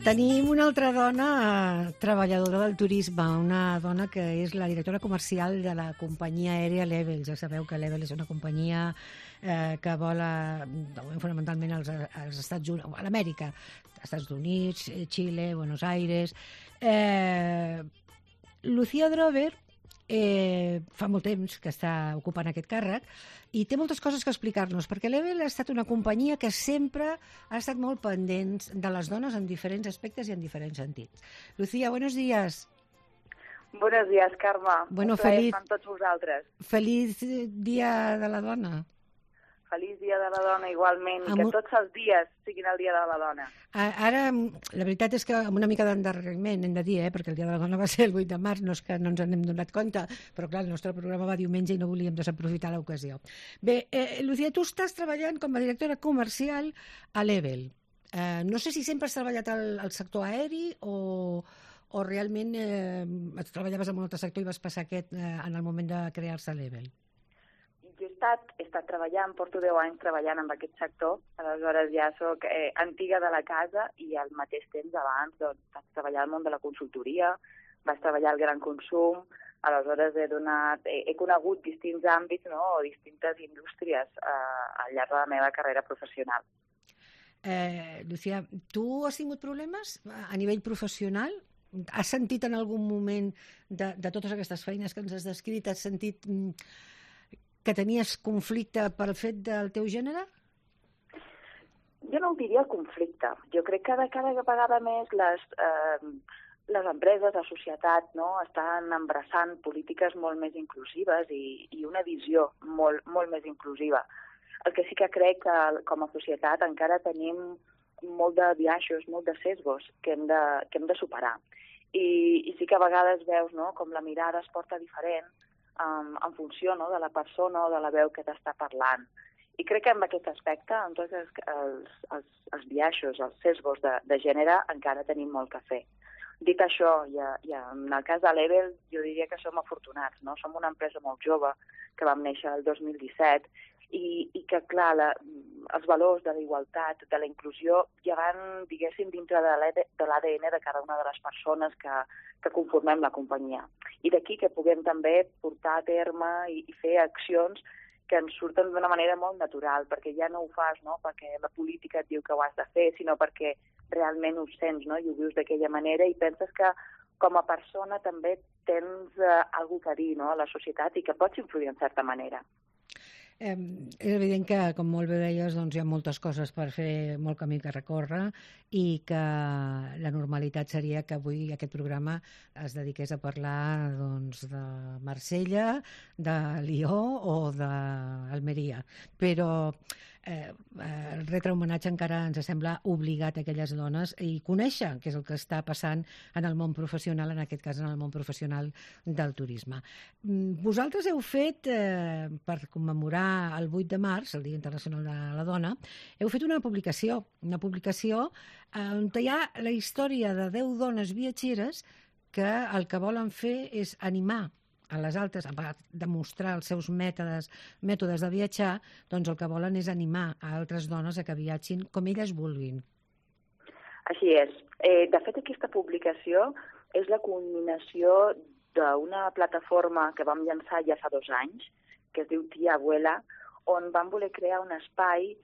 Tenim una altra dona treballadora del turisme, una dona que és la directora comercial de la companyia aèria Level. Ja sabeu que Level és una companyia que vola fonamentalment als Estats Units, a l'Amèrica, Estats Units, Xile, Buenos Aires. Lucía Drover fa molt temps que està ocupant aquest càrrec i té moltes coses que explicar-nos, perquè Level ha estat una companyia que sempre ha estat molt pendent de les dones en diferents aspectes i en diferents sentits. Lucía, buenos días. Buenos días, Carme. Bueno, un plaer amb tots vosaltres. Feliç Dia de la Dona. Feliç Dia de la Dona, igualment, i que tots els dies siguin el Dia de la Dona. Ara, la veritat és que amb una mica d'endarreriment, hem de dir, perquè el Dia de la Dona va ser el 8 de març, no és que no ens n'hem donat compte, però clar, el nostre programa va diumenge i no volíem desaprofitar l'ocasió. Bé, Lucía, tu estàs treballant com a directora comercial a Level. No sé si sempre has treballat al sector aeri o realment treballaves en un altre sector i vas passar aquest en el moment de crear-se Level. Jo he estat treballant, porto 10 anys treballant en aquest sector, aleshores ja soc antiga de la casa i al mateix temps abans vaig treballar al món de la consultoria, vaig treballar al gran consum, aleshores he conegut distints àmbits, no?, o distintes indústries al llarg de la meva carrera professional. Lucía, tu has tingut problemes a nivell professional? Has sentit en algun moment de totes aquestes feines que ens has descrit, has sentit que tenies conflicte pel fet del teu gènere? Jo no ho diria conflicte. Jo crec que cada vegada més les empreses, la societat, no, estan embraçant polítiques molt més inclusives i una visió molt més inclusiva. El que sí que crec que com a societat encara tenim molt de biaixos, molt de sesgos que hem de superar. I sí que a vegades veus, no, com la mirada es porta diferent en funció, no, de la persona o de la veu que t'està parlant. I crec que en aquest aspecte, en tots els biaixos, els sesgos de gènere, encara tenim molt que fer. Dit això, i en el cas de Level, jo diria que som afortunats, no? Som una empresa molt jove, que vam néixer el 2017, i que, clar, els valors de la igualtat, de la inclusió, ja van, diguéssim, dintre de l'ADN de cada una de les persones que conformem la companyia. I d'aquí que puguem també portar a terme i fer accions que ens surten d'una manera molt natural, perquè ja no ho fas, no?, perquè la política et diu que ho has de fer, sinó perquè realment ho sents, no?, i ho vius d'aquella manera i penses que com a persona també tens alguna cosa a dir, no?, a la societat i que pots influir en certa manera. És evident que, com molt bé deies, doncs hi ha moltes coses per fer, molt camí que recórrer i que la normalitat seria que avui aquest programa es dediqués a parlar doncs, de Marsella, de Lió o d'Almeria. Però retre homenatge encara ens sembla obligat a aquelles dones i conèixer què és el que està passant en el món professional, en aquest cas en el món professional del turisme. Vosaltres heu fet, per commemorar el 8 de març, el Dia Internacional de la Dona, heu fet una publicació on hi ha la història de 10 dones viatgeres que el que volen fer és animar a les altres, a part de mostrar els seus mètodes de viatjar, doncs el que volen és animar a altres dones a que viatgin com elles vulguin. Així és. De fet, aquesta publicació és la culminació d'una plataforma que vam llançar ja fa 2 anys, que es diu Tia Abuela, on vam voler crear un espai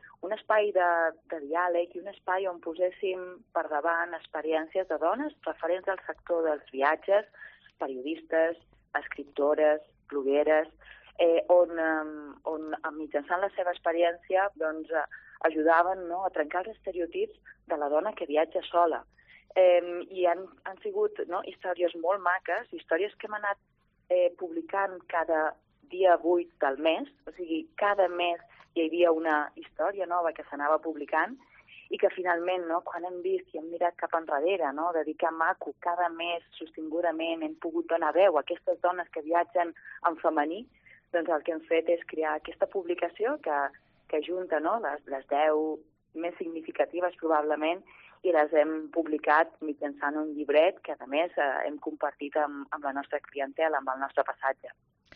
de diàleg i un espai on poséssim per davant experiències de dones referents al sector dels viatges, periodistes, escriptores, blogueres, on mitjançant la seva experiència doncs, ajudaven, no?, a trencar els estereotips de la dona que viatja sola. I han sigut, no?, històries molt maques, històries que hem anat publicant cada dia 8 del mes, o sigui, cada mes hi havia una història nova que s'anava publicant i que finalment, no, quan hem vist i hem mirat cap enrere, no, de dir que maco, cada mes, sostingudament, hem pogut donar veu a aquestes dones que viatgen en femení, doncs el que hem fet és crear aquesta publicació que junta, no, les 10 més significatives probablement i les hem publicat mitjançant un llibret que, a més, hem compartit amb la nostra clientela, amb el nostre passatge.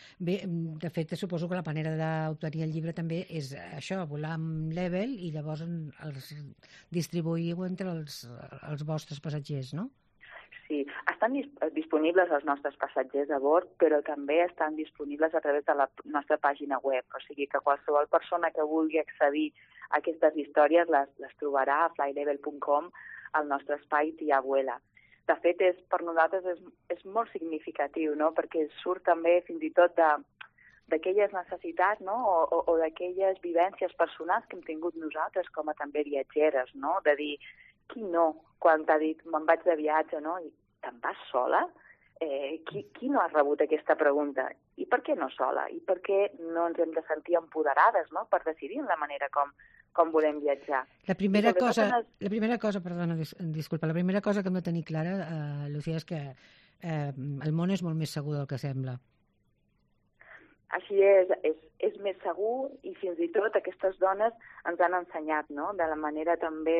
Bé, de fet, suposo que la manera d'obtenir el llibre també és això, volar amb Level i llavors els distribuïu entre els vostres passatgers, no? Sí, estan disponibles els nostres passatgers a bord, però també estan disponibles a través de la nostra pàgina web. O sigui que qualsevol persona que vulgui accedir a aquestes històries les trobarà a flylevel.com, al nostre espai Tia Abuela. De fet, per nosaltres és molt significatiu, no? Perquè surt també fins i tot d'aquelles necessitats, no? o d'aquelles vivències personals que hem tingut nosaltres com a també viatgeres, no? De dir, qui no, quan t'ha dit me'n vaig de viatge, no? I te'n vas sola? Qui no ha rebut aquesta pregunta? I per què no sola? I per què no ens hem de sentir empoderades, no? Per decidir la manera com volem viatjar. La primera cosa, perdona, disculpa, la primera cosa que hem de tenir clara, Lucía, és que el món és molt més segur del que sembla. Així és més segur i fins i tot aquestes dones ens han ensenyat, no? De la manera també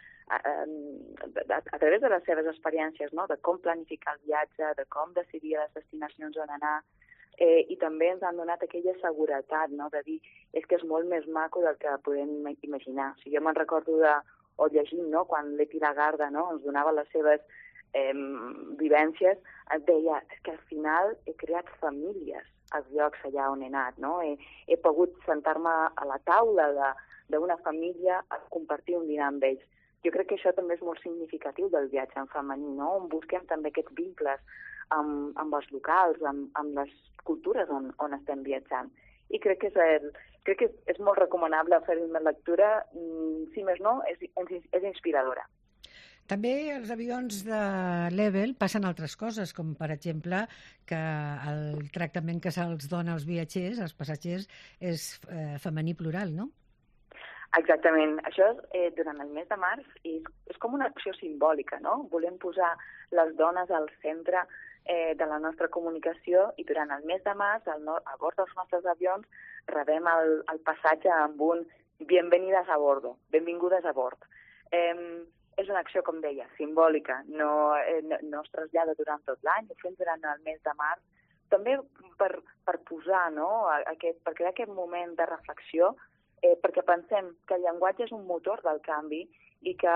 a través de les seves experiències, no? De com planificar el viatge, de com decidir les destinacions on anar, i també ens han donat aquella seguretat, no? De dir, és que és molt més maco del que podem imaginar. O sigui, jo me'n recordo llegint, no? Quan Leti Lagarde, no? Ens donava les seves vivències, et deia, és que al final he creat famílies als llocs allà on he anat, no? He pogut sentar-me a la taula d'una família a compartir un dinar amb ells. Jo crec que això també és molt significatiu del viatge en femení, no? On busquem també aquests vincles amb els locals, amb les cultures on estem viatjant. I crec que és molt recomanable fer una lectura, si més no, és inspiradora. També als avions de Level passen altres coses, com per exemple que el tractament que se'ls dona als viatgers, als passatgers, és femení plural, no? Exactament. Això és durant el mes de març i és com una acció simbòlica, no? Volem posar les dones al centre de la nostra comunicació i durant el mes de març, a bord dels nostres avions, rebem el passatge amb un bienvenides a bordo, benvingudes a bord. És una acció, com deia, simbòlica, no es trasllada durant tot l'any, ho fem durant el mes de març, també per posar, no? Per crear aquest moment de reflexió, perquè pensem que el llenguatge és un motor del canvi i que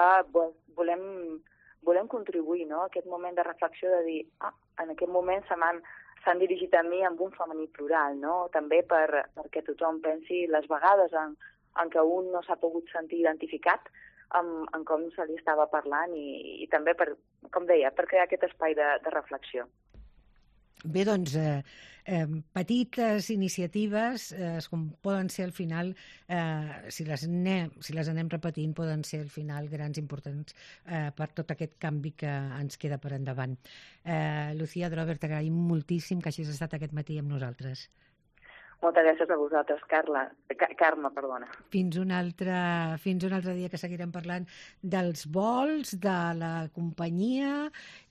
volem contribuir, no? A aquest moment de reflexió de dir, en aquest moment s'han dirigit a mi amb un femení plural, no? També perquè tothom pensi les vegades en què un no s'ha pogut sentir identificat en com se li estava parlant i també, com deia, per crear aquest espai de reflexió. Bé, doncs, petites iniciatives, com poden ser al final, si les anem repetint, poden ser al final grans, importants per tot aquest canvi que ens queda per endavant. Lucía Drover, t'agraïm moltíssim que hagis estat aquest matí amb nosaltres. Moltes gràcies a vosaltres, Carme, perdona. Fins un altre dia que seguirem parlant dels vols, de la companyia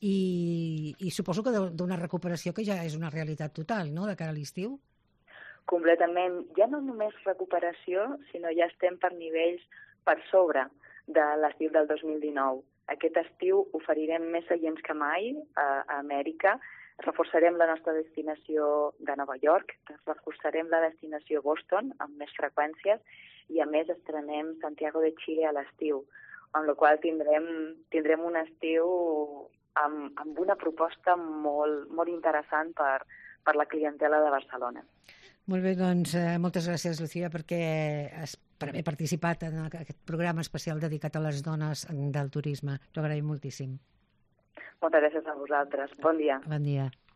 i suposo que d'una recuperació que ja és una realitat total, no?, de cara a l'estiu. Completament. Ja no només recuperació, sinó ja estem per nivells per sobre de l'estiu del 2019. Aquest estiu oferirem més seients que mai a Amèrica. Reforçarem la nostra destinació de Nova York, reforçarem la destinació Boston amb més freqüències i a més estrenem Santiago de Chile a l'estiu, amb la qual tindrem un estiu amb una proposta molt, molt interessant per la clientela de Barcelona. Molt bé, doncs moltes gràcies, Lucía, per haver participat en aquest programa especial dedicat a les dones del turisme. T'ho agraïm moltíssim. Moltes gràcies a vosaltres. Bon dia. Bon dia.